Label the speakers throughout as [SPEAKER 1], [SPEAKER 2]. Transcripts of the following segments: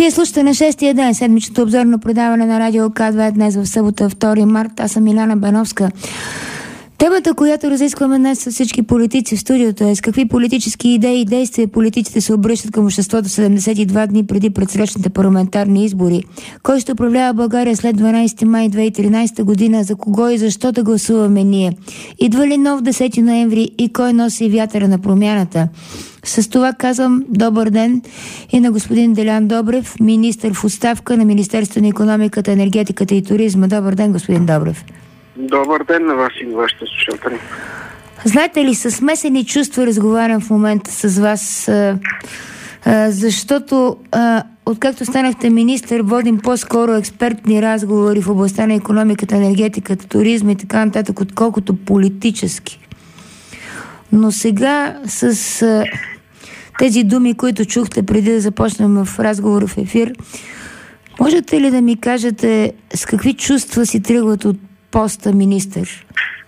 [SPEAKER 1] Вие слушате на 6-я ден, седмичното обзорно предаване на Радио К2 днес в събота, 2 март. Аз съм Миляна Беновска. Темата, която разискваме днес с всички политици в студиото е с какви политически идеи и действия политиците се обръщат към обществото 72 дни преди предсрещните парламентарни избори. Кой ще управлява България след 12 май 2013 година? За кого и защо да гласуваме ние? Идва ли нов 10 ноември и кой носи вятъра на промяната? С това казвам добър ден и на господин Делян Добрев, министър в оставка на Министерството на икономиката, енергетиката и туризма. Добър ден, господин Добрев.
[SPEAKER 2] Добър ден на вас и на вашите слушатели.
[SPEAKER 1] Знаете ли, със смесени чувства разговарям в момента с вас, защото откакто станахте министър, водим по-скоро експертни разговори в областта на икономиката, енергетиката, туризма и така нататък, отколкото политически. Но сега с тези думи, които чухте преди да започнем в разговор в ефир, можете ли да ми кажете с какви чувства си тръгват от поста министър?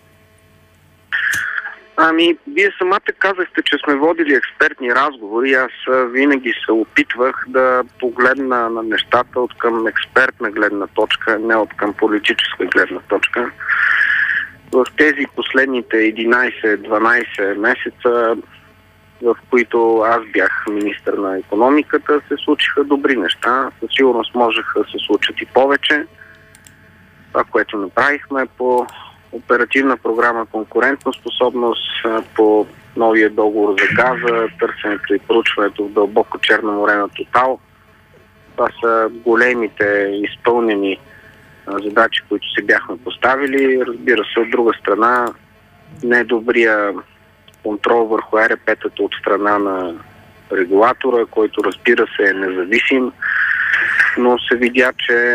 [SPEAKER 2] Вие самата казахте, че сме водили експертни разговори. Аз винаги се опитвах да погледна на нещата от към експертна гледна точка, не от към политическа гледна точка. В тези последните 11-12 месеца, в които аз бях министър на икономиката, се случиха добри неща. Със сигурност можеха да се случат и повече. Това, което направихме по оперативна програма конкурентна способност, по новия договор за газа, търсенето и проучването в дълбоко Черно море на Тотал. Това са големите изпълнени задачи, които се бяхме поставили. Разбира се, от друга страна, недобрия контрол върху ЕРП-тата от страна на регулатора, който, разбира се, е независим, но се видя, че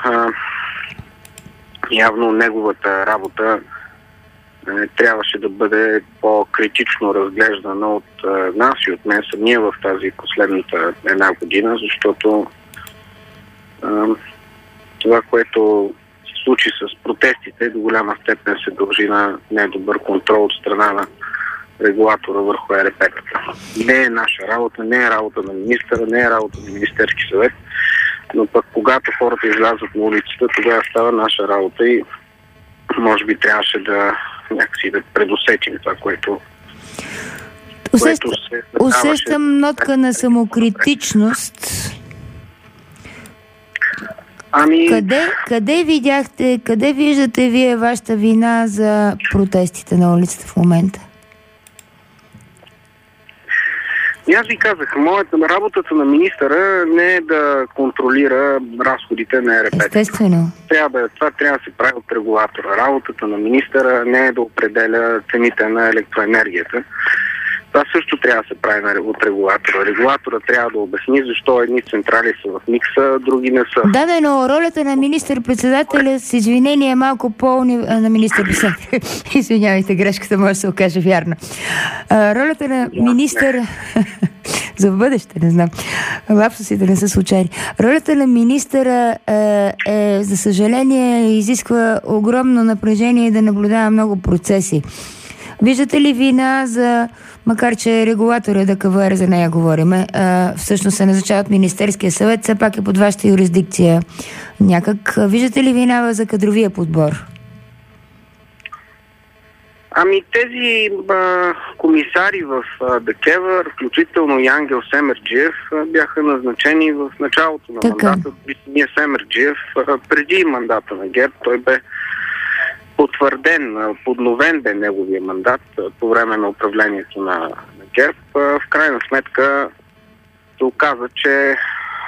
[SPEAKER 2] явно неговата работа трябваше да бъде по-критично разглеждана от нас и от мен самия в тази последната една година, защото това, което се случи с протестите, до голяма степен се дължи на недобър контрол от страна на регулатора върху ЕРП-тата. Не е наша работа, не е работа на министъра, не е работа на Министерски съвет, но пък когато хората излязат на улицата, тогава става наша работа и може би трябваше да някакси да предусетим това, което
[SPEAKER 1] усещам нотка на самокритичност. Къде виждате вие вашата вина за протестите на улицата в момента?
[SPEAKER 2] Аз ви казах, работата на министъра не е да контролира разходите на ЕРП.
[SPEAKER 1] Естествено.
[SPEAKER 2] Това трябва да се прави от регулатора. Работата на министъра не е да определя цените на електроенергията. Това също трябва да се прави от регулатора. Регулатора трябва да обясни защо едни централи са в микса, а други не са.
[SPEAKER 1] Да, но ролята на министър-председателя с извинение е малко на министър-председателя. Извинявайте, грешката може да се окаже вярна. Ролята на министър... За в бъдеще, не знам. Лапсусите не са случайни. Ролята на министъра за съжаление, изисква огромно напрежение и да наблюдава много процеси. Виждате ли вина за, макар че регулатора ДКВР, за нея говориме, всъщност се назначава от Министерския съвет, все пак е под вашата юрисдикция някак. Виждате ли вина за кадровия подбор?
[SPEAKER 2] Тези комисари в ДКЕВР, включително и Ангел Семерджиев, бяха назначени в началото на мандата. Ние Семерджиев, преди мандата на ГЕРБ, той бе потвърден, подновен бе неговия мандат по време на управлението на ГЕРБ. В крайна сметка се оказа, че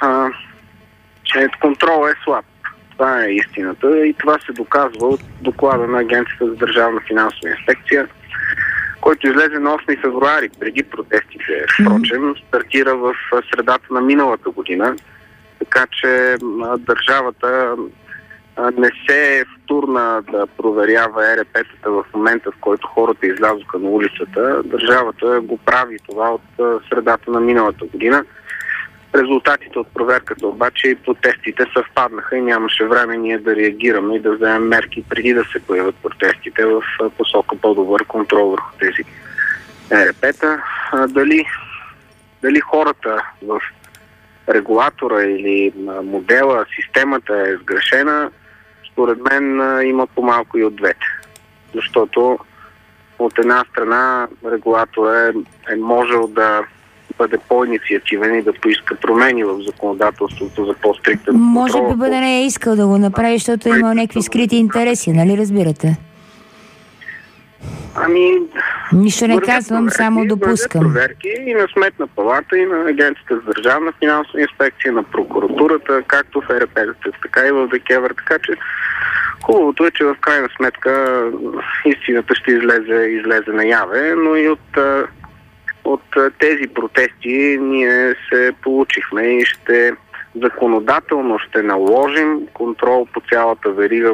[SPEAKER 2] контролът е слаб. Това е истината и това се доказва от доклада на Агенцията за държавна финансова инспекция, който излезе на 8 февруари, преди протестите. Впрочем, стартира в средата на миналата година, така че държавата не се втурна да проверява ЕРП-тата в момента, в който хората излязоха на улицата. Държавата го прави това от средата на миналата година. Резултатите от проверката обаче и протестите съвпаднаха и нямаше време ние да реагираме и да вземем мерки преди да се появят протестите в посока по-добър контрол върху тези ЕРП-та. Дали хората в регулатора или модела, системата е сгрешена, според мен има по-малко и от двете. Защото от една страна регулатора е можел да бъде по-инициативен и да поиска промени в законодателството за по-стриктен контрол.
[SPEAKER 1] Може би бъде не е искал да го направи, защото е имал някакви скрити интереси, нали разбирате? Нищо не казвам, само допускам.
[SPEAKER 2] Проверки и на Сметна палата, и на Агенцията за държавна финансова инспекция, на прокуратурата, както в ЕРП-тата, така и в ДКЕВР. Така че хубавото е, че в крайна сметка истината ще излезе наяве, но и от тези протести ние се получихме и законодателно ще наложим контрол по цялата верига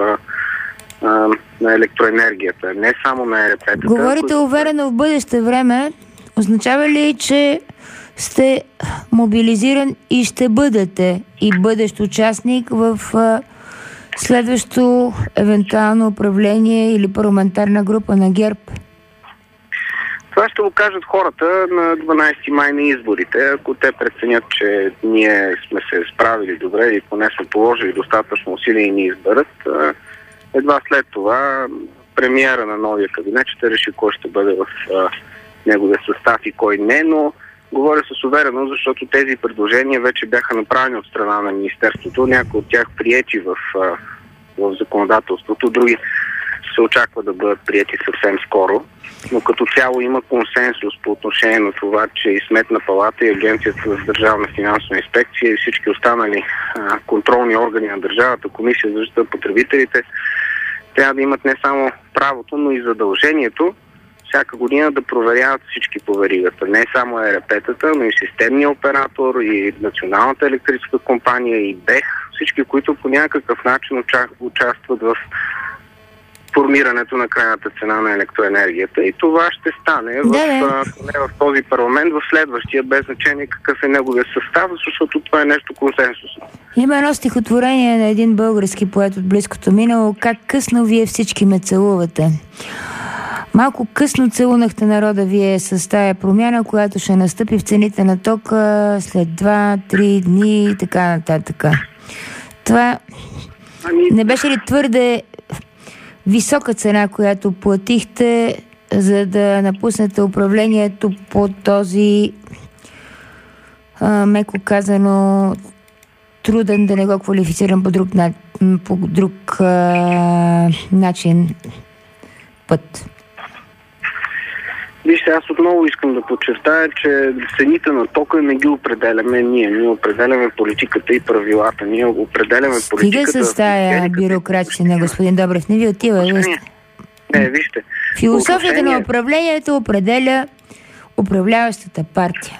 [SPEAKER 2] на електроенергията, не само на ЕРП-тата.
[SPEAKER 1] Говорите уверено в бъдеще време. Означава ли, че сте мобилизиран и ще бъдете и бъдещ участник в следващо евентуално управление или парламентарна група на ГЕРБ?
[SPEAKER 2] Това ще го кажат хората на 12 май на изборите. Ако те преценят, че ние сме се справили добре и поне сме положили достатъчно усилия и ни изберат, едва след това премиера на новия кабинет ще реши кой ще бъде в неговия състав и кой не, но говоря с увереност, защото тези предложения вече бяха направени от страна на Министерството, някои от тях приети в законодателството, други се очаква да бъдат приети съвсем скоро, но като цяло има консенсус по отношение на това, че и Сметна палата, и Агенцията за държавна финансова инспекция и всички останали контролни органи на държавата, Комисия за защита на потребителите, трябва да имат не само правото, но и задължението всяка година да проверяват всички по веригата. Не само ЕРП-тата, но и системния оператор, и Националната електрическа компания, и БЕХ, всички, които по някакъв начин участват в формирането на крайната цена на електроенергията. И това ще стане в този парламент, в следващия, без значение какъв е неговия състав, защото това е нещо консенсусно.
[SPEAKER 1] Има едно стихотворение на един български поет от близкото минало: "Как късно вие всички ме целувате." Малко късно целунахте народа вие с тая промяна, която ще настъпи в цените на тока след 2-3 дни и така нататък. Това не беше ли твърде висока цена, която платихте, за да напуснете управлението по този, меко казано, труден, да не го квалифицирам по друг начин, път?
[SPEAKER 2] Вижте, аз отново искам да подчертая, че цените на тока не ги определяме ние. Ние определяме политиката и правилата. Ние определяме политиката...
[SPEAKER 1] Стига с тая бюрократия, господин Добрев. Не ви отива.
[SPEAKER 2] Не, вижте.
[SPEAKER 1] Философията на управлението определя управляващата партия.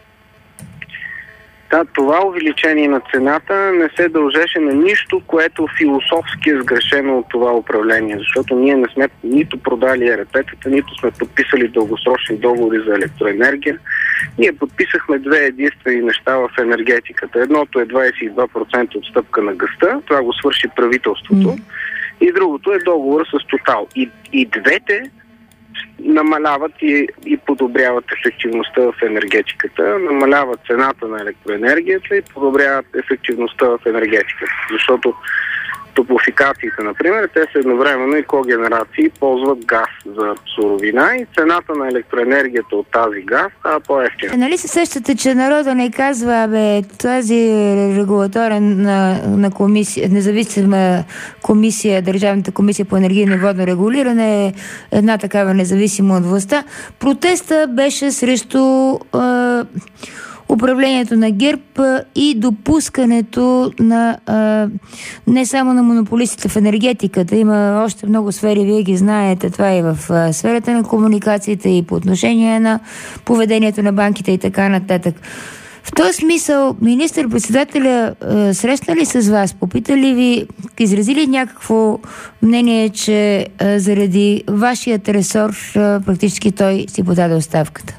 [SPEAKER 2] Да, това увеличение на цената не се дължеше на нищо, което философски е сгрешено от това управление, защото ние не сме нито продали ЕРП-тата, нито сме подписали дългосрочни договори за електроенергия. Ние подписахме две единствени неща в енергетиката. Едното е 22% отстъпка на газта, това го свърши правителството, и другото е договор с Тотал. И двете намаляват и подобряват ефективността в енергетиката, намаляват цената на електроенергията и подобряват ефективността в енергетиката. Защото топлофикациите, например, те са едновременно и когенерации, ползват газ за суровина и цената на електроенергията от тази газ става по-евтина.
[SPEAKER 1] Нали се сещате, че народа не казва, тази регулаторен на комисия, независима комисия, Държавната комисия по енергийно и водно регулиране е една такава независима от властта. Протеста беше срещу управлението на ГЕРБ и допускането на не само на монополистите в енергетиката. Има още много сфери, вие ги знаете. Това и в сферата на комуникациите, и по отношение на поведението на банките и така нататък. В този смисъл, министър-председателя срещна ли с вас? Попита ли ви, изрази ли някакво мнение, че заради вашият ресор практически той си подаде оставката?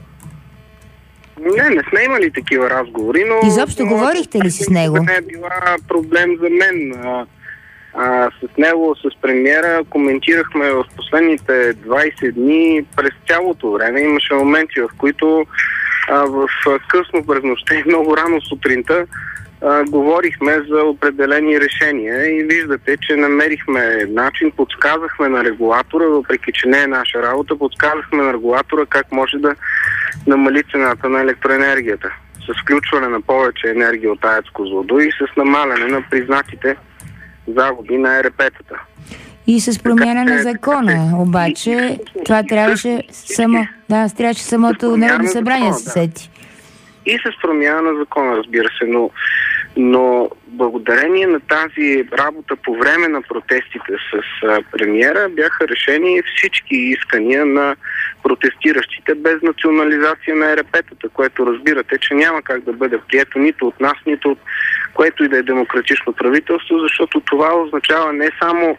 [SPEAKER 2] Не сме имали такива разговори, но...
[SPEAKER 1] Изобщо говорихте ли с него?
[SPEAKER 2] Не е била проблем за мен. С него, с премиера, коментирахме в последните 20 дни през цялото време. Имаше моменти, в които в късно през нощта и много рано сутринта говорихме за определени решения и виждате, че намерихме начин, подсказахме на регулатора, въпреки че не е наша работа, подсказахме на регулатора как може да намали цената на електроенергията. С включване на повече енергия от АЕЦ Козлодуй и с намаляне на признатите загуби на ЕРП-тата.
[SPEAKER 1] И с промяна на закона, обаче, това трябваше самото Народно събрание се сети.
[SPEAKER 2] И с промяна на закона, разбира се, но благодарение на тази работа по време на протестите с премиера бяха решени всички искания на протестиращите без национализация на ЕРП-тата, което разбирате, че няма как да бъде прието нито от нас, нито от което и да е демократично правителство, защото това означава не само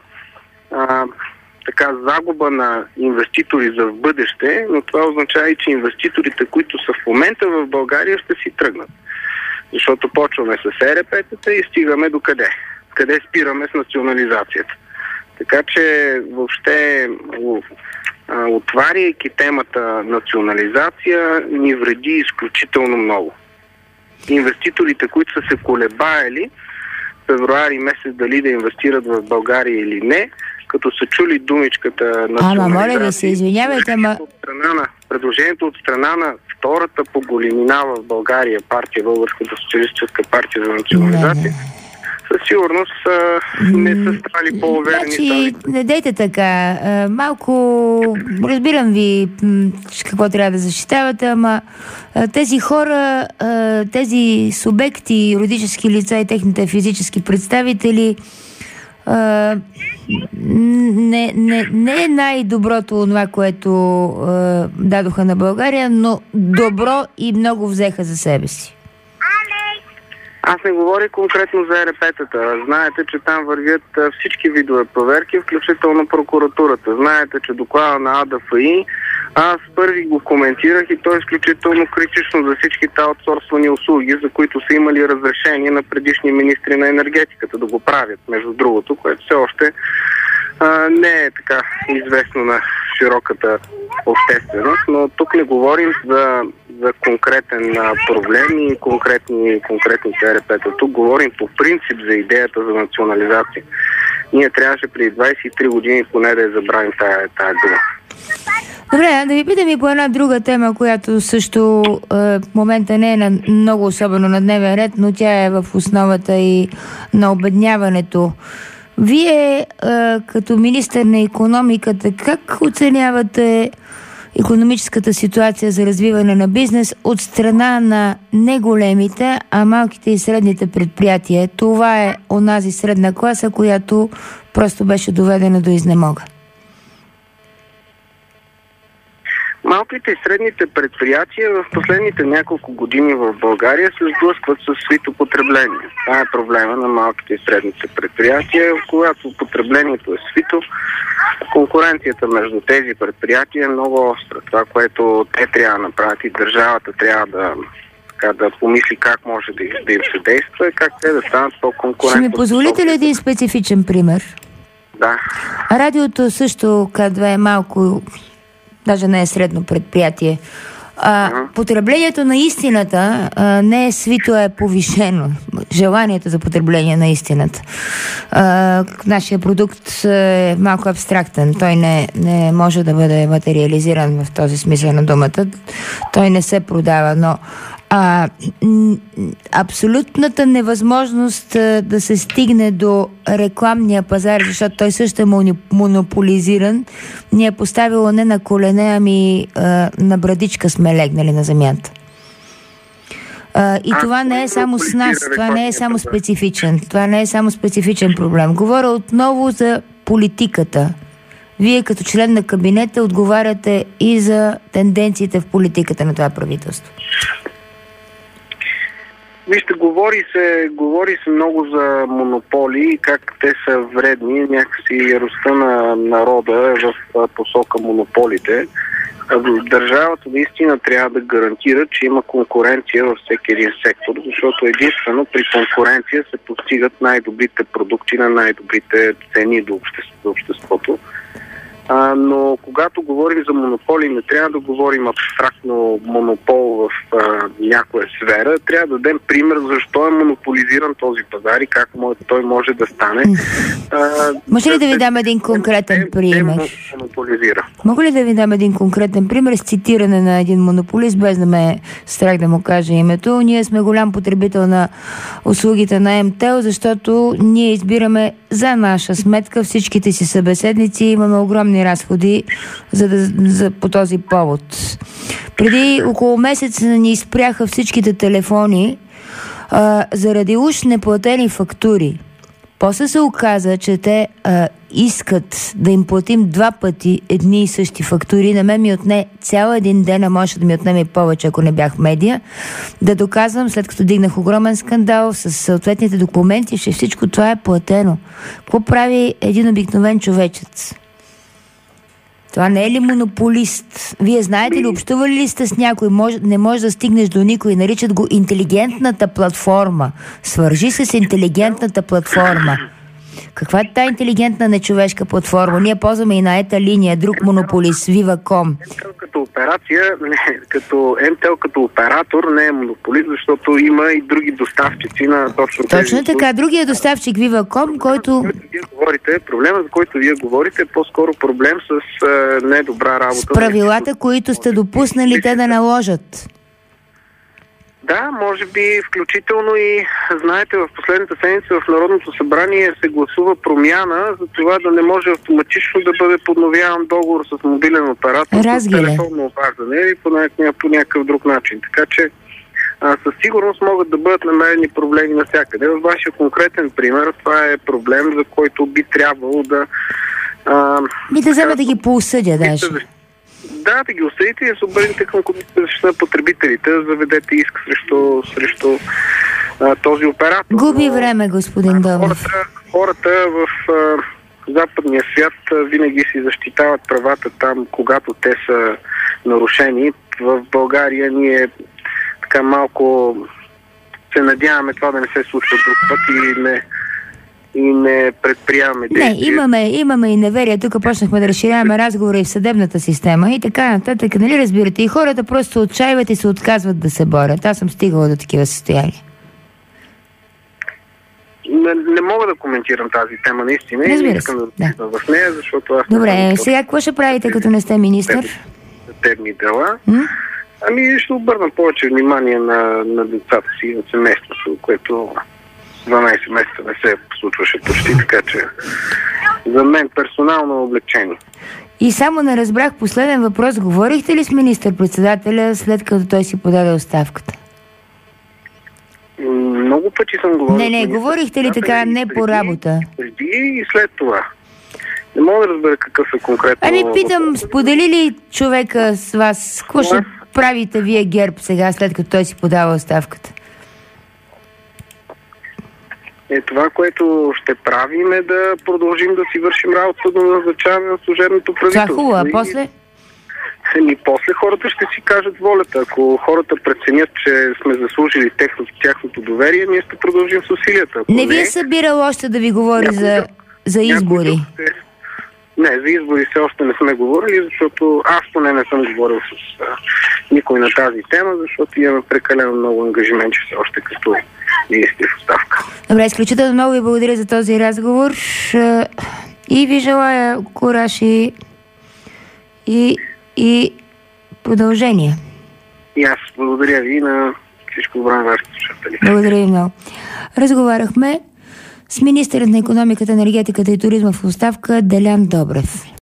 [SPEAKER 2] загуба на инвеститори за в бъдеще, но това означава и, че инвеститорите, които са в момента в България, ще си тръгнат. Защото почваме с ЕРП-тата и стигаме до къде? Къде спираме с национализацията? Така че въобще отваряйки темата национализация ни вреди изключително много. Инвеститорите, които са се колебаели февруари месец дали да инвестират в България или не, като са чули думичката национализация.
[SPEAKER 1] Моля ви се, извинявайте,
[SPEAKER 2] предложението от страна на втората по големина в България партия, Българската социалистическа партия за национализация, със сигурност не са стали по-уверени.
[SPEAKER 1] Значи, не дейте така. Малко разбирам ви какво трябва да защитавате, ама тези хора, тези субекти, юридически лица и техните физически представители не е най-доброто това, което дадоха на България, но добро и много взеха за себе си.
[SPEAKER 2] Аз не говоря конкретно за ЕРП-тата. Знаете, че там вървят всички видове проверки, включително прокуратурата. Знаете, че доклада на АДФИ, аз първи го коментирах и той е изключително критично за всичките аутсорсвани услуги, за които са имали разрешение на предишни министри на енергетиката да го правят, между другото, което все още не е така известно на широката общественост, но тук не говорим за конкретен проблем и конкретните ЕРП-та. Тук говорим по принцип за идеята за национализация. Ние трябваше преди 23 години поне да я забравим тая дума.
[SPEAKER 1] Добре, да ви питам и по една друга тема, която също в момента не е много особено на дневен ред, но тя е в основата и на обедняването. Вие, като министър на икономиката, как оценявате икономическата ситуация за развиване на бизнес от страна на не големите, а малките и средните предприятия? Това е онази средна класа, която просто беше доведена до изнемога.
[SPEAKER 2] Малките и средните предприятия в последните няколко години в България се сблъскват с свито потребление. Това е проблема на малките и средните предприятия. Когато потреблението е свито, конкуренцията между тези предприятия е много остра. Това, което те трябва да направят и държавата трябва да помисли как може да им се действа и как те да станат по-конкурентни.
[SPEAKER 1] Ще ми позволите ли един специфичен пример?
[SPEAKER 2] Да.
[SPEAKER 1] Радиото също, К2 е малко, даже не е средно предприятие. Потреблението на истината не е свито, е повишено. Желанието за потребление на истината. Нашия продукт е малко абстрактен. Той не може да бъде материализиран в този смисъл на думата. Той не се продава, но абсолютната невъзможност да се стигне до рекламния пазар, защото той също е монополизиран, ни е поставило не на колене, ами на брадичка сме легнали на земята. И това не е само с нас, това не е само специфичен. Това не е само специфичен проблем. Говоря отново за политиката. Вие като член на кабинета отговаряте и за тенденциите в политиката на това правителство.
[SPEAKER 2] Вижте, говори се много за монополи и как те са вредни. Някакси яростта на народа е в посока монополите. Държавата наистина трябва да гарантира, че има конкуренция във всеки един сектор, защото единствено при конкуренция се постигат най-добрите продукти на най-добрите цени до обществото. Но когато говорим за монополи, не трябва да говорим абстрактно монопол в някоя сфера. Трябва да дадем пример защо е монополизиран този пазар и как той може да стане.
[SPEAKER 1] Може ли да ви дам един конкретен пример? Мога ли да ви дам един конкретен пример с цитиране на един монополист, без да ме страх да му кажа името? Ние сме голям потребител на услугите на МТЕЛ, защото ние избираме за наша сметка всичките си събеседници. Имаме огромни разходи по този повод. Преди около месец ни изпряха всичките телефони заради уж неплатени фактури. После се оказа, че те искат да им платим 2 пъти едни и същи фактури. На мен ми отне цял един ден, а може да ми отнеме и повече, ако не бях медия, да доказвам, след като дигнах огромен скандал с съответните документи, че всичко това е платено. Какво прави един обикновен човечец? Това не е ли монополист? Вие знаете ли, общували ли сте с някой? Не може да стигнеш до никой. Наричат го интелигентната платформа. Свържи се с интелигентната платформа. Каква е тази интелигентна нечовешка платформа? Ние ползваме и на ета линия, друг монополист, Viva.com.
[SPEAKER 2] Като операция, МТЕЛ като оператор не е монополист, защото има и други доставчици на
[SPEAKER 1] точно така, другия доставчик Viva.com, който...
[SPEAKER 2] Проблема, за който вие говорите, е по-скоро проблем с недобра работа.
[SPEAKER 1] С правилата, които сте допуснали те да наложат.
[SPEAKER 2] Да, може би включително и, знаете, в последната седмица в Народното събрание се гласува промяна за това да не може автоматично да бъде подновяван договор с мобилен оператор с телефонно обаждане или по някакъв друг начин. Така че със сигурност могат да бъдат намерени проблеми навсякъде. В вашия конкретен пример това е проблем, за който би трябвало да...
[SPEAKER 1] да взема да ги поосъдя даже.
[SPEAKER 2] Да, да ги осъдите и да се обърнете към Комисията за защита на потребителите, да заведете иск срещу този оператор.
[SPEAKER 1] Губи време, господин Добрев.
[SPEAKER 2] Хората в западния свят винаги си защитават правата там, когато те са нарушени. В България ние така малко се надяваме това да не се случва друг път и не предприемаме действия.
[SPEAKER 1] Не, имаме и неверие. Тук почнахме да разширяваме разговора и в съдебната система и така нататък. Нали разбирате? И хората просто се отчаиват и се отказват да се борят. Аз съм стигала до такива състояния.
[SPEAKER 2] Не мога да коментирам тази тема, наистина.
[SPEAKER 1] Разбира се,
[SPEAKER 2] да. В нея, защото аз...
[SPEAKER 1] Добре, сега какво ще правите, като не сте министър?
[SPEAKER 2] Съдебни дела. Ще обърна повече внимание на децата си и на семейството, което 12 месеца не се случваше почти, така че за мен персонално облегчение.
[SPEAKER 1] И само не разбрах последен въпрос. Говорихте ли с министър-председателя след като той си подаде оставката?
[SPEAKER 2] Много пъти съм говорил.
[SPEAKER 1] Не, говорихте ли така не по работа?
[SPEAKER 2] Преди и след това. Не мога да разбера какъв е конкретно...
[SPEAKER 1] Питам, сподели ли човека с вас? Какво ще правите вие, ГЕРБ, сега, след като той си подава оставката?
[SPEAKER 2] Това, което ще правим, е да продължим да си вършим работа до назначаване на служебното правителство.
[SPEAKER 1] Това хубаво, а после?
[SPEAKER 2] После хората ще си кажат волята. Ако хората преценят, че сме заслужили тяхното доверие, ние ще продължим с усилията.
[SPEAKER 1] Не ви е събирал още да ви говори за избори?
[SPEAKER 2] Не, за избори все още не сме говорили, защото аз поне не съм говорил с никой на тази тема, защото имаме прекалено много ангажименти все още като министри в оставка.
[SPEAKER 1] Добре, изключително много ви благодаря за този разговор и ви желая кураж и продължение.
[SPEAKER 2] И аз благодаря ви на всичко добро на вашите слушатели.
[SPEAKER 1] Благодаря ви много. Разговаряхме с министърът на икономиката, енергетиката и туризма в оставка Делян Добрев.